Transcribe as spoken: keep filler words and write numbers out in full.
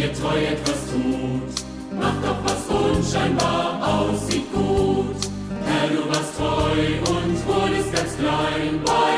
der treu etwas tut. Mach doch, was unscheinbar aussieht, gut. Herr, du warst treu und wurdest ganz klein bei